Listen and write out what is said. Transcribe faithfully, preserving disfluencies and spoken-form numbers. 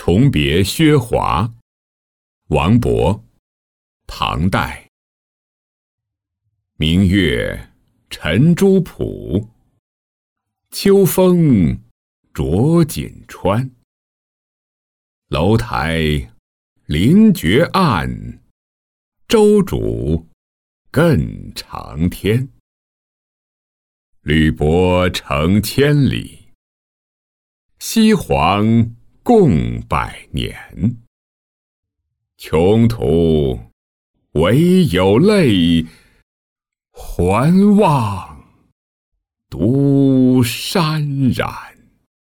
重别薛华，王勃，唐代。明月沉珠浦，秋风着锦川。楼台灵觉暗，舟渚更长天。履薄成千里，西黄共百年。穷途唯有泪，还望独潸然。